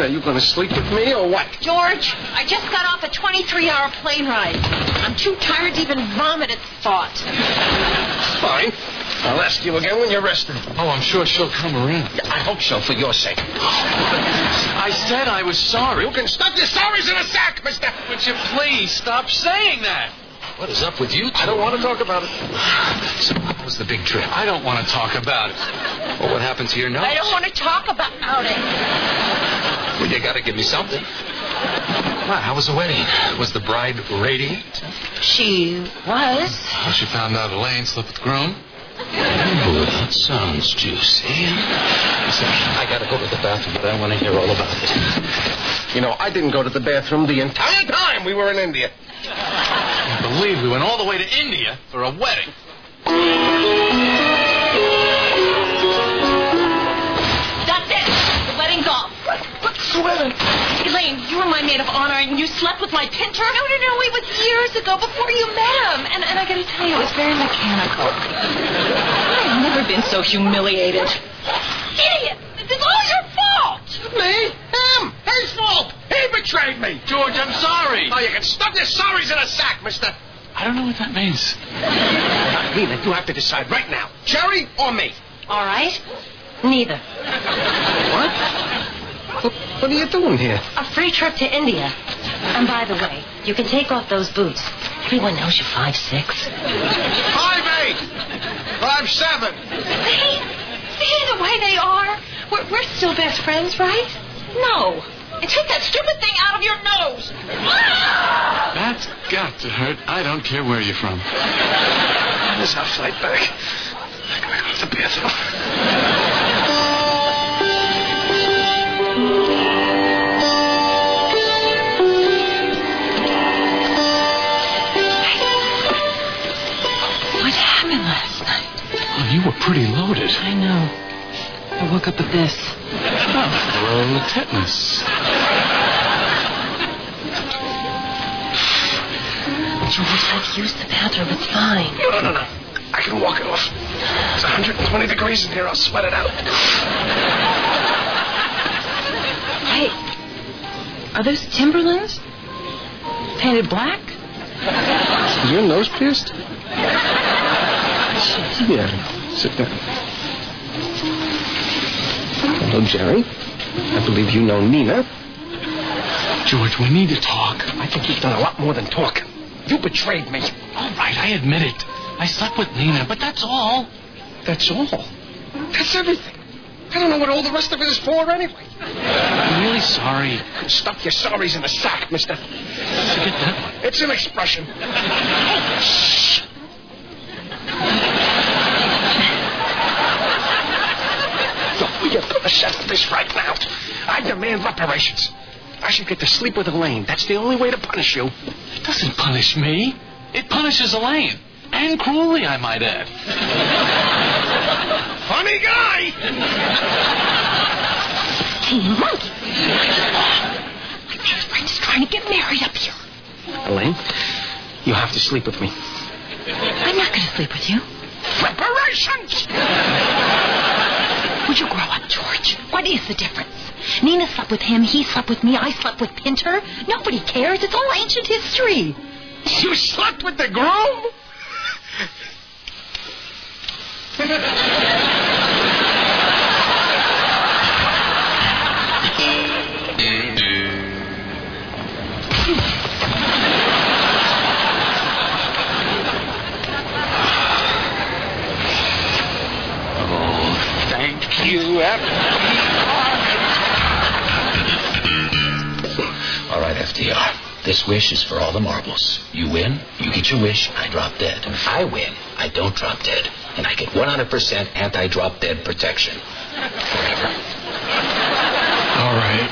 Are you going to sleep with me or what? George, I just got off a 23-hour plane ride. I'm too tired to even vomit at the thought. Fine. I'll ask you again when you're rested. Oh, I'm sure she'll come around. I hope so, for your sake. I said I was sorry. You can stuff your sorries in a sack, mister. Would you please stop saying that? What is up with you two? I don't want to talk about it. So what was the big trip? I don't want to talk about it. Well, what happened to your nose? I don't want to talk about it. Well, you got to give me something. What, how was the wedding? Was the bride radiant? She was. Well, she found out Elaine slept with the groom. Oh, that sounds juicy. Listen, I got to go to the bathroom, but I want to hear all about it. You know, I didn't go to the bathroom the entire time we were in India. I can't believe we went all the way to India for a wedding. That's it. The wedding's off. What's the wedding? Elaine, you were my maid of honor, and you slept with my pinter? No, it was years ago, before you met him. And I gotta tell you, it was very mechanical. I've never been so humiliated. Idiot! It's all your fault! Me? Him! His fault! He betrayed me! George, I'm sorry. Oh, you can stuff your sorries in a sack, mister. I don't know what that means. Nina, you have to decide right now. Jerry or me? All right. Neither. What are you doing here? A free trip to India. And by the way, you can take off those boots. Everyone knows you're 5'6". 5'8". 5'7". See the way they are? We're still best friends, right? No. And take that stupid thing out of your nose. That's got to hurt. I don't care where you're from. This is our flight back. I gotta go to the bathroom. Oh, you were pretty loaded. I know. I woke up with this. Oh, well, tetanus. George, I've used the bathroom. It's fine. No. I can walk it off. It's 120 degrees in here. I'll sweat it out. Hey, are those Timberlands? Painted black? Is your nose pierced? Yeah, sit down. Hello, Jerry. I believe you know Nina. George, we need to talk. I think you've done a lot more than talking. You betrayed me. All right, I admit it. I slept with Nina, but that's all. That's all? That's everything. I don't know what all the rest of it is for anyway. I'm really sorry. Stuff your sorries in a sack, mister. Forget that one. It's an expression. Hey, shh. You're going to settle this right now. I demand reparations. I should get to sleep with Elaine. That's the only way to punish you. It doesn't punish me. It punishes Elaine. And cruelly, I might add. Funny guy. Hey, monkey. My best friend is trying to get married up here. Elaine, you have to sleep with me. I'm not going to sleep with you. Reparations! Would you grow up, George? What is the difference? Nina slept with him, he slept with me, I slept with Pinter. Nobody cares. It's all ancient history. You slept with the groom? You All right, FDR. This wish is for all the marbles. You win, you get your wish, I drop dead. I win, I don't drop dead. And I get 100% anti-drop dead protection. Forever. All right.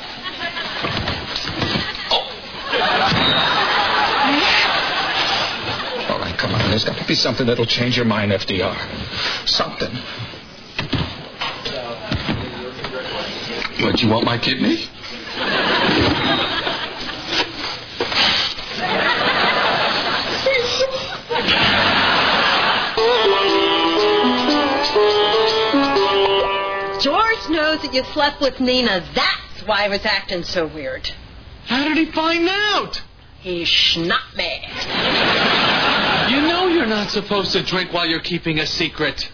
All right, come on. There's got to be something that'll change your mind, FDR. Something. What, you want my kidney? George knows that you slept with Nina. That's why I was acting so weird. How did he find out? He schnapped me. You know you're not supposed to drink while you're keeping a secret.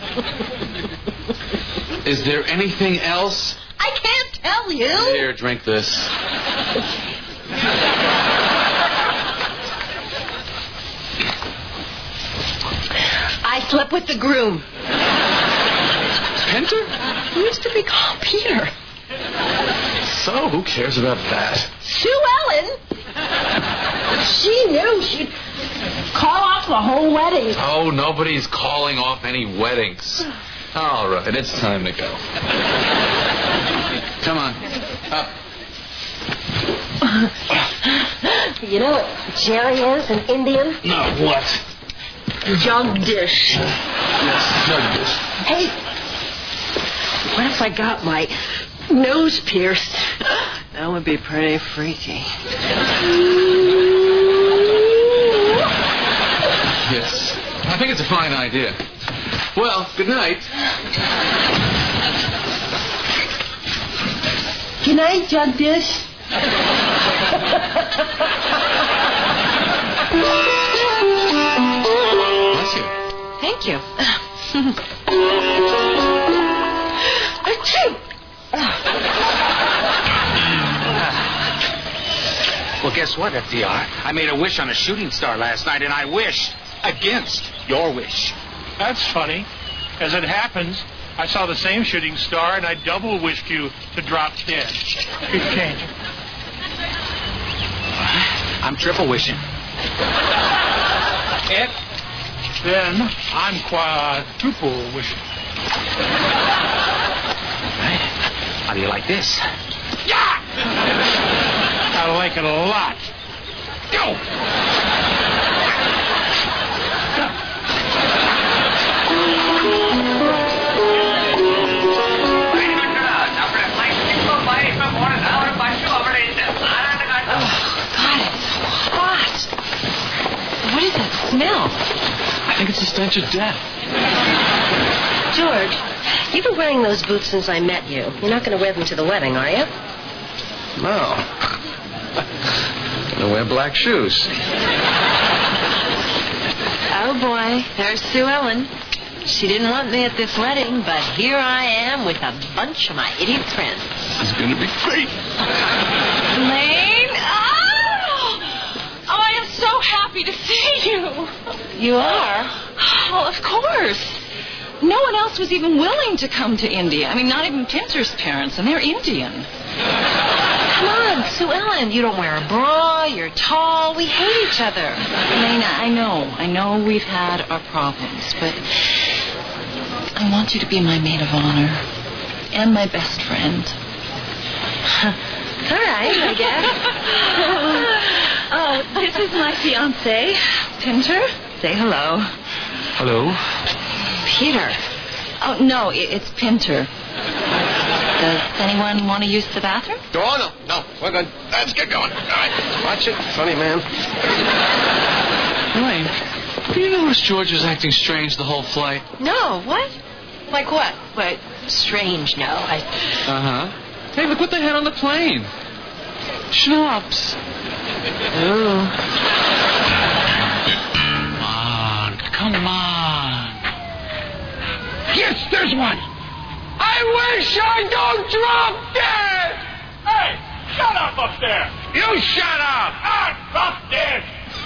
Is there anything else? I can't tell you. Here, drink this. I slept with the groom. Pinter? He used to be called Peter. So, who cares about that? Sue Ellen. She knew she'd call off the whole wedding. Oh, nobody's calling off any weddings. All right, it's time to go. Come on, up. You know what Jerry is in Indian? No, what? Jagdish. Yes, Jagdish. Hey, what if I got my nose pierced? That would be pretty freaky. Yes, I think it's a fine idea. Well, good night. Good night, Jagdish. Bless you. Thank you. Well, guess what, FDR? I made a wish on a shooting star last night, and I wished against your wish. That's funny. As it happens, I saw the same shooting star, and I double wished you to drop dead. Keep changing. I'm triple wishing. Ed? Then I'm quadruple wishing. Right. How do you like this? Yeah! I like it a lot. Go! What is that smell? I think it's the stench of death. George, you've been wearing those boots since I met you. You're not going to wear them to the wedding, are you? No. Gonna wear black shoes. Oh, boy. There's Sue Ellen. She didn't want me at this wedding, but here I am with a bunch of my idiot friends. This is gonna be great. Lane? Oh, I am so happy to see you. You are? Well, of course. No one else was even willing to come to India. I mean, not even Pinter's parents, and they're Indian. Come on, Sue Ellen. You don't wear a bra. You're tall. We hate each other. Elena, I know we've had our problems, but I want you to be my maid of honor and my best friend. All right, I guess. Oh, this is my fiancé, Pinter. Say hello. Hello. Peter. Oh, no, it's Pinter. Does anyone want to use the bathroom? Oh, no, we're good. Let's get going. All right. Watch it. Funny man. Elaine, do you notice George was acting strange the whole flight? No, what? Like what? What? Strange, no. Uh-huh. Hey, look what they had on the plane. Schnapps. Oh. Come on. Yes, there's one. I wish I don't drop dead. Hey, shut up there. You shut up. I'm drop dead.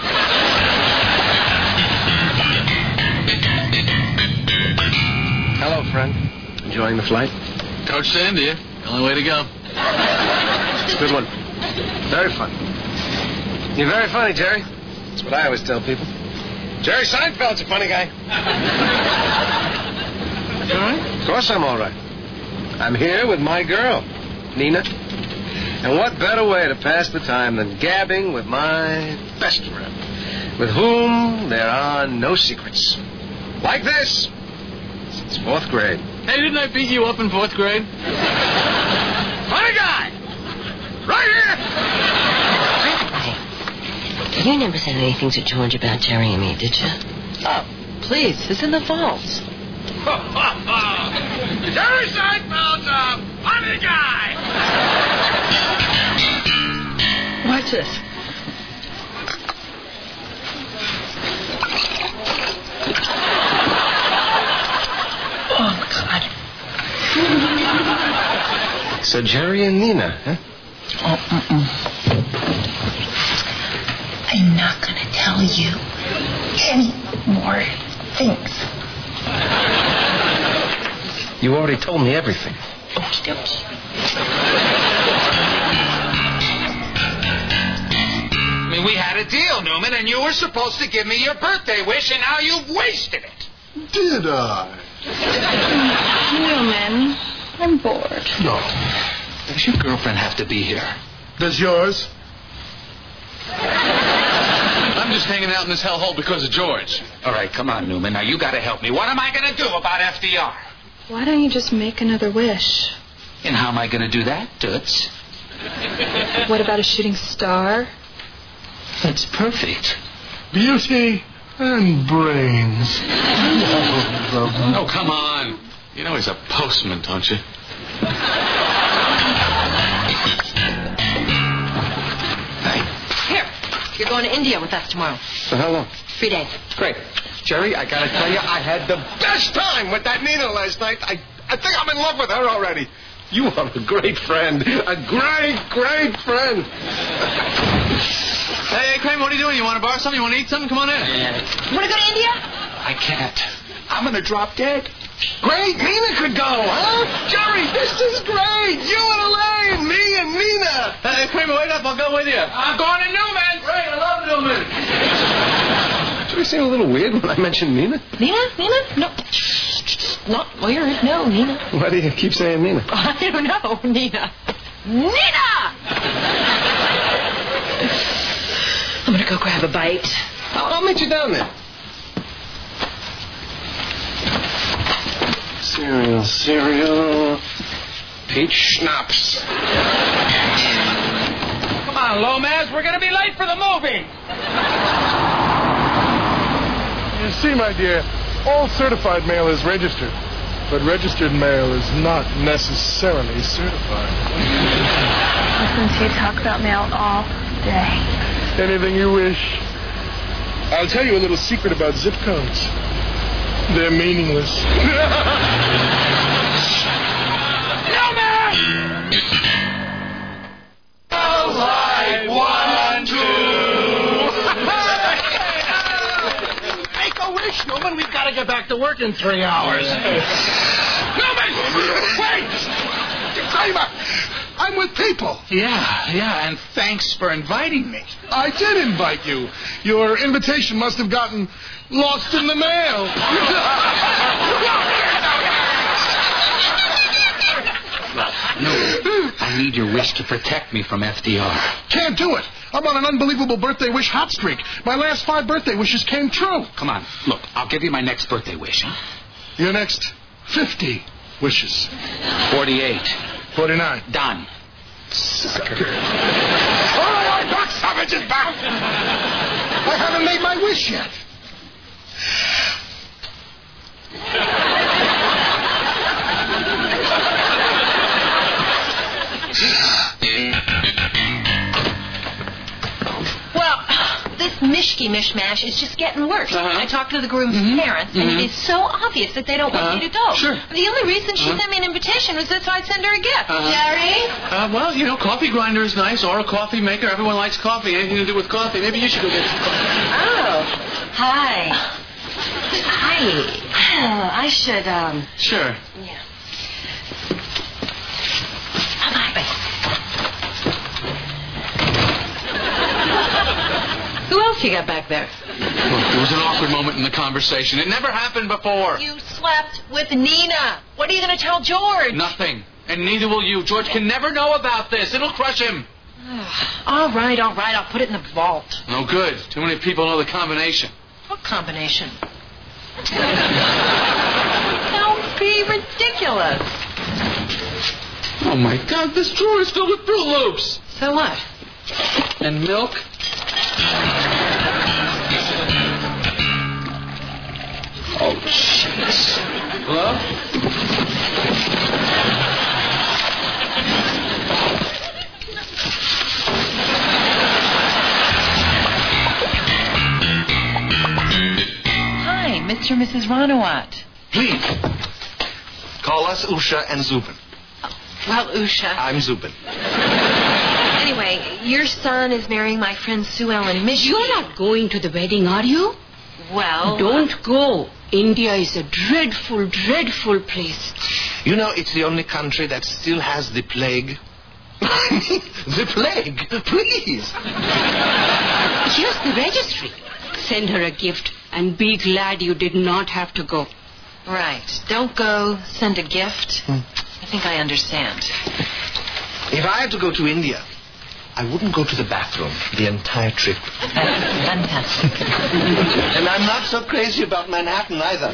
Hello, friend. Enjoying the flight? Coach to India. The only way to go. It's a good one. Very fun. You're very funny, Jerry. That's what I always tell people. Jerry Seinfeld's a funny guy. You all right? Of course I'm all right. I'm here with my girl, Nina. And what better way to pass the time than gabbing with my best friend, with whom there are no secrets. Like this. Since 4th grade. Hey, didn't I beat you up in 4th grade? Funny guy! Right here! You never said anything to George about Jerry and me, did you? Oh, please. It's in the vaults. Jerry Seinfeld's a funny guy. Watch this. Oh, God. So Jerry and Nina, huh? I'm not going to tell you any more things. You already told me everything. Okie dokie. I mean, we had a deal, Newman, and you were supposed to give me your birthday wish, and now you've wasted it. Did I? Newman, I'm bored. No. Does your girlfriend have to be here? Does yours? I'm just hanging out in this hellhole because of George. All right, come on, Newman. Now, you got to help me. What am I going to do about FDR? Why don't you just make another wish? And how am I going to do that, Toots? What about a shooting star? That's perfect. Beauty and brains. Oh, come on. You know he's a postman, don't you? Here, you're going to India with us tomorrow. For how long? 3 days. Great. Jerry, I gotta tell you, I had the best time with that Nina last night. I think I'm in love with her already. You are a great friend. A great, great friend. Hey, Kramer, what are you doing? You want to borrow something? You want to eat something? Come on in. You want to go to India? I can't. I'm going to drop dead. Great, Nina could go, huh? Jerry, this is great. You and Elaine, me and Nina. Hey, Kramer, wait up. I'll go with you. I'm going to Newman. Great, I love Newman. Did I seem a little weird when I mentioned Nina? Nina? No. Not weird. No, Nina. Why do you keep saying Nina? I don't know, Nina. Nina! I'm going to go grab a bite. I'll meet you down there. Cereal. Peach schnapps. Come on, Lomas. We're going to be late for the movie. You see, my dear, all certified mail is registered, but registered mail is not necessarily certified. Listen to you talk about mail all day. Anything you wish. I'll tell you a little secret about zip codes. They're meaningless. No, man! All right, 1, 2. Make a wish, Newman. We've got to get back to work in 3 hours. Newman! Wait! Kramer, I'm with people. Yeah, and thanks for inviting me. I did invite you. Your invitation must have gotten lost in the mail. No, I need your wish to protect me from FDR. Can't do it. I'm on an unbelievable birthday wish hot streak. My last 5 birthday wishes came true. Come on, look, I'll give you my next birthday wish, huh? Your next 50 wishes. 48. 49. Done. Sucker. Oh, Doc Savage is back. I haven't made my wish yet. Well, this Mishki mishmash is just getting worse. I talked to the groom's parents, and it is so obvious that they don't want me to go. Sure. The only reason she sent me an invitation was that so I'd send her a gift. Jerry? Well, you know, coffee grinder is nice, or a coffee maker. Everyone likes coffee. Anything to do with coffee. Maybe you should go get some coffee. Oh. Hi. I should, Sure. Yeah. Who else you got back there? Look, there was an awkward moment in the conversation. It never happened before. You slept with Nina. What are you going to tell George? Nothing. And neither will you. George can never know about this. It'll crush him. All right. I'll put it in the vault. No good. Too many people know the combination. What combination? Don't be ridiculous. Oh, my God. This drawer is filled with Fruit Loops. So what? And milk. Oh, jeez. Hello? Mr. and Mrs. Ranawat. Please. Call us Usha and Zubin. Well, Usha. I'm Zubin. Anyway, your son is marrying my friend Sue Ellen Mischke. You're not going to the wedding, are you? Well... Don't go. India is a dreadful, dreadful place. You know, it's the only country that still has the plague. The plague, please. Here's the registry. Send her a gift and be glad you did not have to go. Right. Don't go, send a gift. I think I understand. If I had to go to India, I wouldn't go to the bathroom the entire trip. Fantastic. And I'm not so crazy about Manhattan either.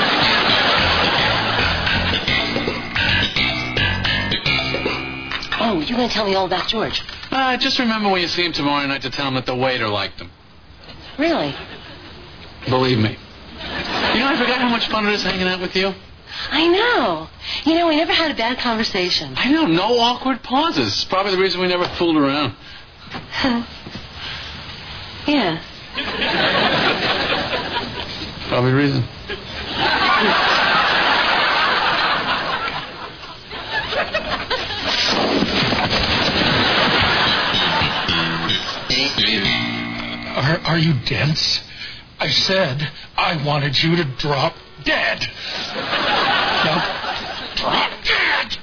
Oh, you're going to tell me all about George. Just remember when you see him tomorrow night to tell him that the waiter liked him. Really? Believe me. You know, I forgot how much fun it is hanging out with you. I know. You know, we never had a bad conversation. I know, no awkward pauses. It's probably the reason we never fooled around. Yeah. Probably the reason. Are you dense? I said I wanted you to drop dead. Now, drop dead!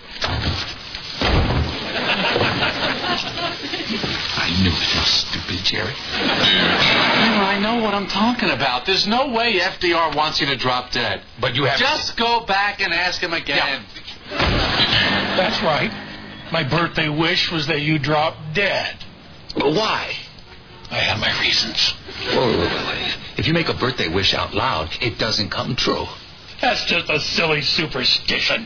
I knew it, you stupid Jerry. I know what I'm talking about. There's no way FDR wants you to drop dead. But you have... Just go back and ask him again. Yeah. That's right. My birthday wish was that you drop dead. Why? I have my reasons. If you make a birthday wish out loud, it doesn't come true. That's just a silly superstition.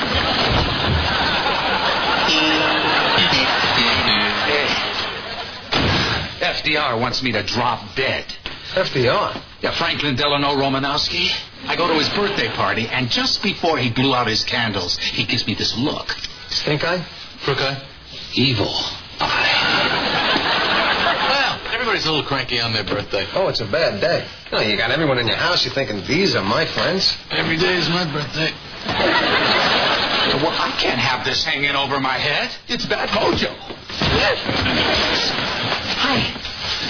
FDR wants me to drop dead. FDR? Yeah, Franklin Delano Romanowski. I go to his birthday party, and just before he blew out his candles, he gives me this look. Stink eye? Crook eye? Evil eye. Well, everybody's a little cranky on their birthday. Oh, it's a bad day. No, you got everyone in your house. You're thinking, these are my friends. Every day is my birthday. Well, I can't have this hanging over my head. It's bad mojo. Hi.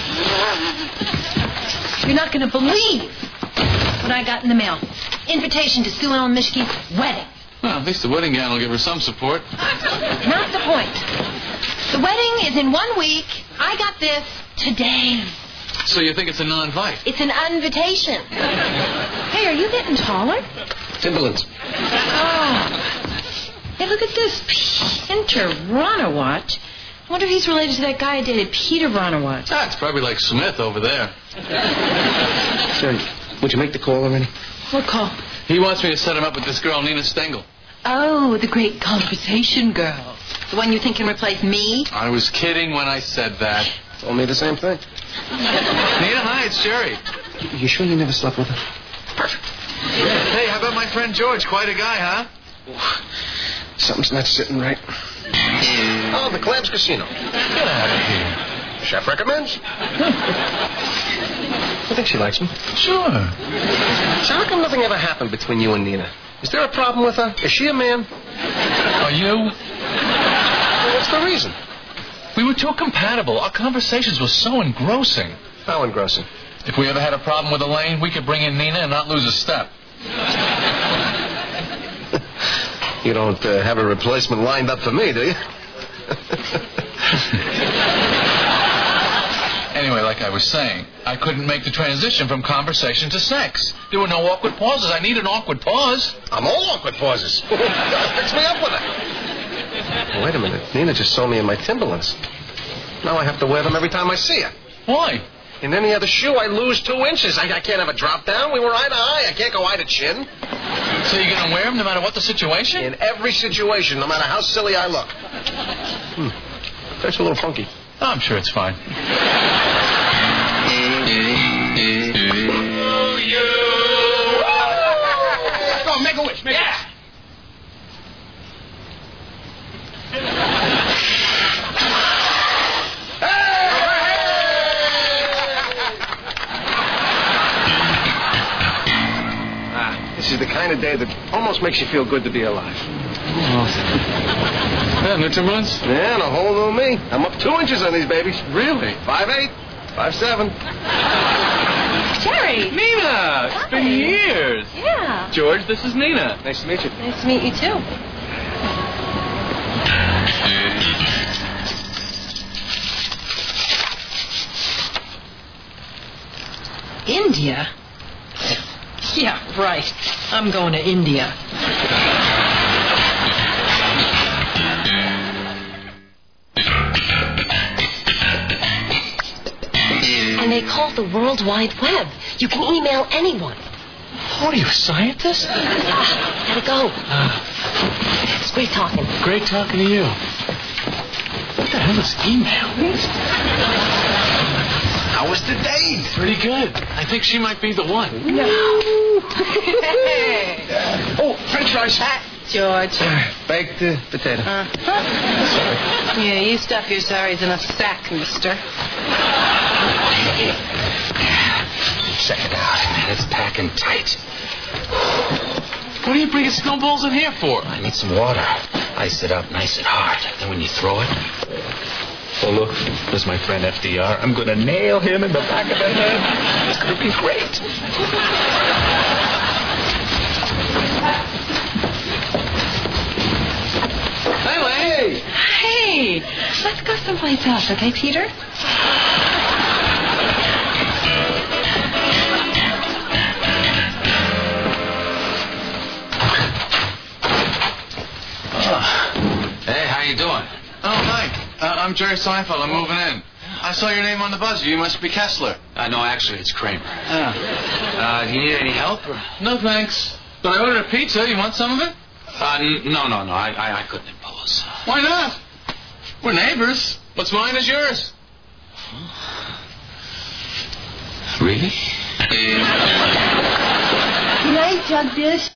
You're not going to believe what I got in the mail. Invitation to Sue Ellen Mischke's wedding. Well, at least the wedding gown will give her some support. Not the point. The wedding is in 1 week. I got this today. So you think it's a non-invite? It's an invitation. Hey, are you getting taller? Timberlands. Oh. Hey, look at this. Peter Ranawat. I wonder if he's related to that guy I dated, Peter Ranawat. It's probably like Smith over there. Jerry, would you make the call already? What call? He wants me to set him up with this girl, Nina Stengel. Oh, the great conversation girl. The one you think can replace me? I was kidding when I said that. Told me the same thing. Nina, hi, it's Jerry. You sure you never slept with her? Perfect. Hey, how about my friend George? Quite a guy, huh? Something's not sitting right. Oh, the Clams Casino. Get out of here. Chef recommends. I think she likes me. Sure. So how come nothing ever happened between you and Nina? Is there a problem with her? Is she a man? Are you? Well, what's the reason? We were too compatible. Our conversations were so engrossing. How engrossing? If we ever had a problem with Elaine, we could bring in Nina and not lose a step. You don't have a replacement lined up for me, do you? Anyway, like I was saying, I couldn't make the transition from conversation to sex. There were no awkward pauses. I need an awkward pause. I'm all awkward pauses. Fix me up with it. Well, wait a minute. Nina just saw me in my Timberlands. Now I have to wear them every time I see her. Why? In any other shoe, I lose 2 inches. I can't have a drop down. We were eye to eye. I can't go eye to chin. So you're going to wear them no matter what the situation? In every situation, no matter how silly I look. That's a little funky. Oh, I'm sure it's fine. Go, make a wish. Make a wish. She's the kind of day that almost makes you feel good to be alive. Yeah, new 2 months? Yeah, and a whole new me. I'm up 2 inches on these babies. Really? 5'8", 5'7". Jerry! Nina! It's been years. Yeah. George, this is Nina. Nice to meet you. Nice to meet you, too. India? Yeah, right. I'm going to India. And they call it the World Wide Web. You can email anyone. What are you, a scientist? Gotta go. It's great talking. Great talking to you. What the hell is email? How was the date? Pretty good. I think she might be the one. No. Oh, French fries. George. Baked potato. Yeah, you stuff your sorries in a sack, mister. Check it out. Man, it's packing tight. What are you bringing snowballs in here for? I need some water. Ice it up nice and hard. Then when you throw it... Oh, look. There's my friend FDR. I'm going to nail him in the back of the head. It's going to be great. Hey! Hey, let's go someplace else, okay, Peter? Hey, how you doing? Oh, hi. I'm Jerry Seinfeld. I'm moving in. I saw your name on the buzzer. You must be Kessler. No, actually, it's Kramer. Do you need any help? Or? No, thanks. But I ordered a pizza. You want some of it? No. I couldn't impose. Why not? We're neighbors. What's mine is yours. Really? Can I jug this?